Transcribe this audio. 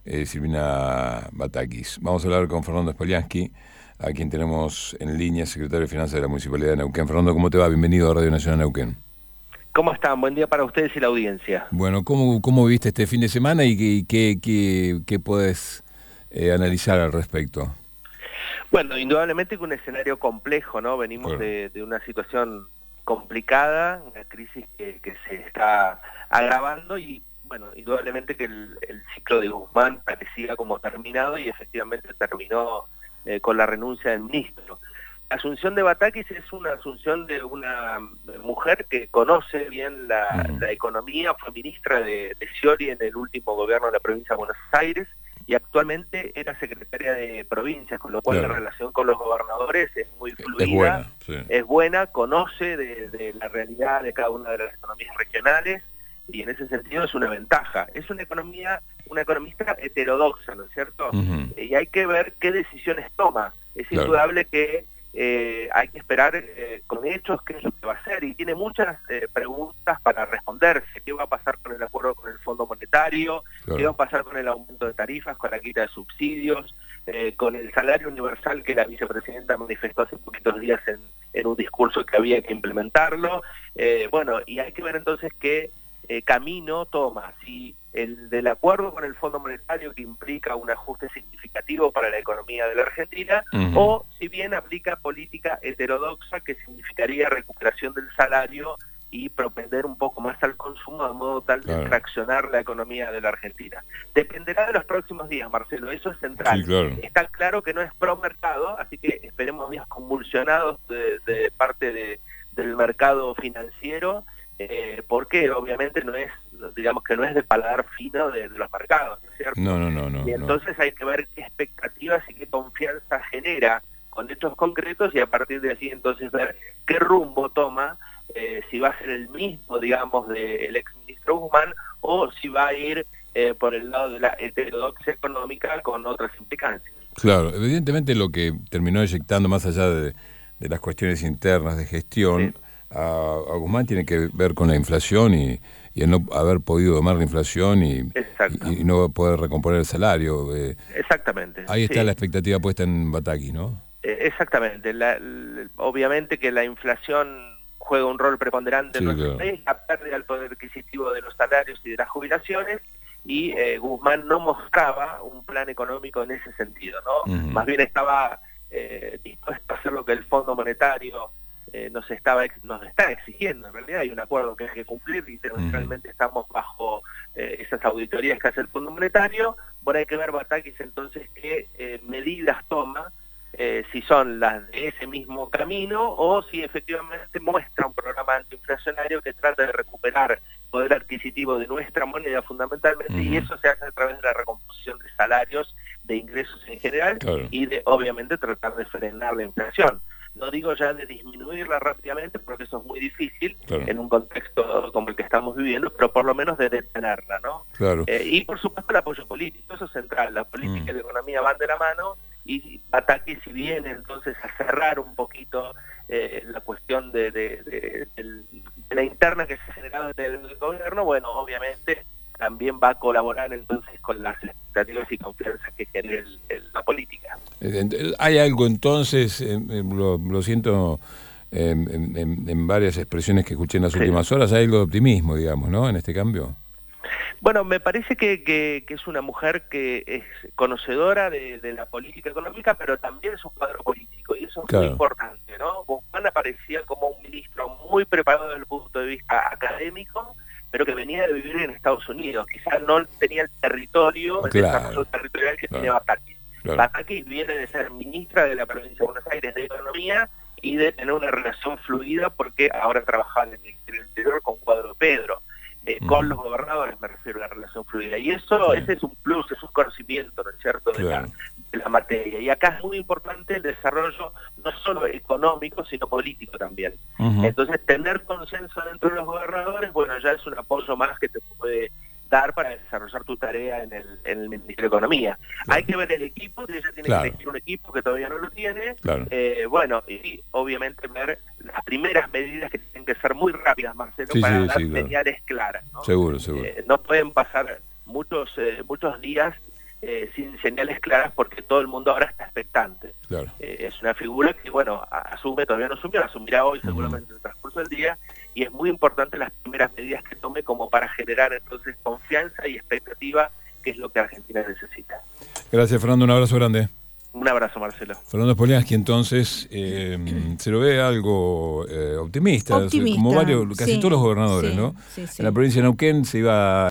Silvina Batakis. Vamos a hablar con Fernando Spoliansky, a quien tenemos en línea, secretario de Finanzas de la Municipalidad de Neuquén. Fernando, ¿cómo te va? Bienvenido a Radio Nacional Neuquén. ¿Cómo están? Buen día para ustedes y la audiencia. Bueno, ¿cómo viste este fin de semana y qué puedes analizar al respecto? Bueno, indudablemente que un escenario complejo, ¿no? Venimos de una situación complicada, una crisis que se está agravando y, bueno, indudablemente que el ciclo de Guzmán parecía como terminado y efectivamente terminó con la renuncia del ministro. La asunción de Batakis es una asunción de una mujer que conoce bien la economía, fue ministra de Scioli en el último gobierno de la provincia de Buenos Aires y actualmente era secretaria de provincias, con lo cual la relación con los gobernadores es muy fluida, es buena, conoce de la realidad de cada una de las economías regionales y en ese sentido es una ventaja. Es una economista heterodoxa, ¿no es cierto? Y hay que ver qué decisiones toma. Es indudable que hay que esperar con hechos qué es lo que va a hacer y tiene muchas preguntas para responderse. ¿Qué va a pasar con el acuerdo con el Fondo Monetario? ¿Qué va a pasar con el aumento de tarifas, con la quita de subsidios, con el salario universal que la vicepresidenta manifestó hace poquitos días en un discurso que había que implementarlo? Bueno, y hay que ver entonces qué camino toma, si el del acuerdo con el Fondo Monetario que implica un ajuste significativo para la economía de la Argentina, o si bien aplica política heterodoxa que significaría recuperación del salario y propender un poco más al consumo de modo tal de traccionar la economía de la Argentina. Dependerá de los próximos días, Marcelo, eso es central. Sí, está claro que no es pro mercado, así que esperemos días convulsionados de parte del mercado financiero, porque obviamente no es, digamos que no es de paladar fino de los mercados, ¿no es cierto? No. Y entonces hay que ver qué expectativas y qué confianza genera con hechos concretos y a partir de allí entonces ver qué rumbo toma, si va a ser el mismo, digamos, del exministro Guzmán o si va a ir por el lado de la heterodoxia económica con otras implicancias. Claro, evidentemente lo que terminó eyectando más allá de las cuestiones internas de gestión, a Guzmán tiene que ver con la inflación y el no haber podido domar la inflación y no poder recomponer el salario. Exactamente. Ahí está la expectativa puesta en Batakis, ¿no? Exactamente. Obviamente que la inflación juega un rol preponderante en nuestro país, la pérdida del poder adquisitivo de los salarios y de las jubilaciones, y Guzmán no mostraba un plan económico en ese sentido, ¿no? Más bien estaba dispuesto a hacer lo que el Fondo Monetario nos está exigiendo. En realidad hay un acuerdo que hay que cumplir y realmente estamos bajo esas auditorías que hace el Fondo Monetario. Bueno, hay que ver Batakis entonces qué medidas toma, si son las de ese mismo camino o si efectivamente muestra un programa antiinflacionario que trata de recuperar poder adquisitivo de nuestra moneda fundamentalmente, y eso se hace a través de la recomposición de salarios, de ingresos en general, y de obviamente tratar de frenar la inflación. No digo ya de disminuirla rápidamente, porque eso es muy difícil en un contexto como el que estamos viviendo, pero por lo menos de detenerla, ¿no? Y por supuesto el apoyo político, eso es central. La política y la economía van de la mano, y Batakis, si viene entonces a cerrar un poquito la cuestión de la interna que se ha generado en el gobierno, bueno, obviamente también va a colaborar entonces con las expectativas y confianza que genere la política. ¿Hay algo entonces, lo siento en varias expresiones que escuché en las últimas horas, hay algo de optimismo, digamos, ¿no?, en este cambio? Bueno, me parece que es una mujer que es conocedora de la política económica, pero también es un cuadro político, y eso es muy importante, ¿no? Guzmán aparecía como un ministro muy preparado desde el punto de vista académico, pero que venía de vivir en Estados Unidos. Quizás no tenía el territorio, el desarrollo territorial que tiene Batakis. Batakis viene de ser ministra de la provincia de Buenos Aires de Economía y de tener una relación fluida, porque ahora trabaja en el Ministerio del Interior con Cuadro Pedro. Con los gobernadores me refiero a la relación fluida, y eso ese es un plus, es un conocimiento, ¿no es cierto?, de la materia. Y acá es muy importante el desarrollo no solo económico, sino político también. Entonces, tener consenso dentro de los gobernadores, bueno, ya es un apoyo más que te puede dar para desarrollar tu tarea en el Ministerio de Economía. Hay que ver el equipo, ella tiene que elegir un equipo que todavía no lo tiene, bueno, y obviamente ver las primeras medidas que tienen que ser muy rápidas, Marcelo, para dar señales claras, ¿no? Seguro. No pueden pasar muchos días sin señales claras, porque todo el mundo ahora está expectante. Claro. Es una figura que, bueno, todavía no asumió, asumirá hoy seguramente en el transcurso del día, y es muy importante las primeras medidas que tome como para generar entonces confianza y expectativa, que es lo que Argentina necesita. Gracias, Fernando, un abrazo grande. Un abrazo, Marcelo. Fernando Spoliansky, entonces, se lo ve algo optimista, como casi todos los gobernadores, ¿no? Sí. En la provincia de Neuquén se iba